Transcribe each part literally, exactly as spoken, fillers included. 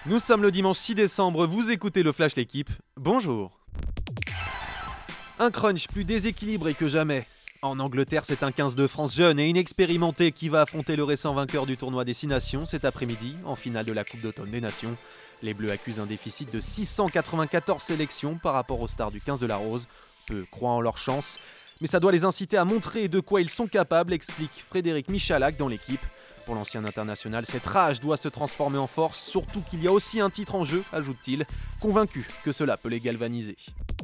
Nous sommes le dimanche six décembre, vous écoutez le Flash L'équipe, bonjour. Un crunch plus déséquilibré que jamais. En Angleterre, c'est un quinze de France jeune et inexpérimenté qui va affronter le récent vainqueur du tournoi des Six Nations cet après-midi, en finale de la Coupe d'automne des Nations. Les Bleus accusent un déficit de six cent quatre-vingt-quatorze sélections par rapport aux stars du quinze de la Rose. Peu croient en leur chance, mais ça doit les inciter à montrer de quoi ils sont capables, explique Frédéric Michalak dans l'équipe. Pour l'ancien international, cette rage doit se transformer en force, surtout qu'il y a aussi un titre en jeu, ajoute-t-il, convaincu que cela peut les galvaniser.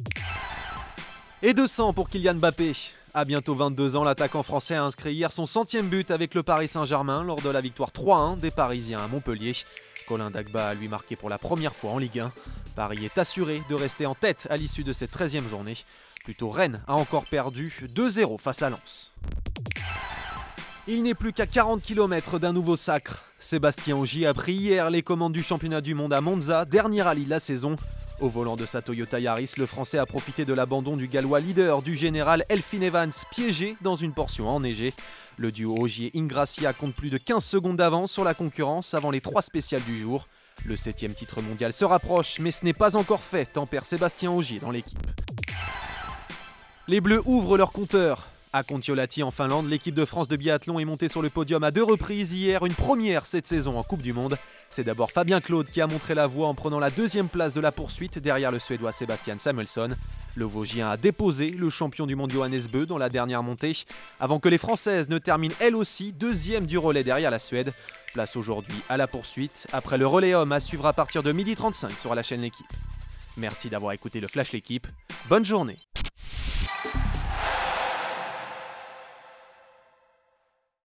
Et deux cents pour Kylian Mbappé. À bientôt vingt-deux ans, l'attaquant français a inscrit hier son centième but avec le Paris Saint-Germain lors de la victoire trois à un des Parisiens à Montpellier. Colin Dagba a lui marqué pour la première fois en Ligue un. Paris est assuré de rester en tête à l'issue de cette treizième journée. Plutôt Rennes a encore perdu deux zéro face à Lens. Il n'est plus qu'à quarante kilomètres d'un nouveau sacre. Sébastien Ogier a pris hier les commandes du championnat du monde à Monza, dernier rallye de la saison. Au volant de sa Toyota Yaris, le Français a profité de l'abandon du Gallois leader du général Elfyn Evans, piégé dans une portion enneigée. Le duo Ogier-Ingrassia compte plus de quinze secondes d'avance sur la concurrence avant les trois spéciales du jour. Le septième titre mondial se rapproche, mais ce n'est pas encore fait, tempère Sébastien Ogier dans l'équipe. Les Bleus ouvrent leur compteur. À Kontiolahti en Finlande, l'équipe de France de biathlon est montée sur le podium à deux reprises hier, une première cette saison en Coupe du Monde. C'est d'abord Fabien Claude qui a montré la voie en prenant la deuxième place de la poursuite derrière le Suédois Sebastian Samuelsson. Le Vosgien a déposé le champion du monde Johannes Bö dans la dernière montée, avant que les Françaises ne terminent elles aussi deuxième du relais derrière la Suède. Place aujourd'hui à la poursuite, après le relais homme à suivre à partir de midi trente-cinq sur la chaîne L'équipe. Merci d'avoir écouté le Flash L'équipe, bonne journée.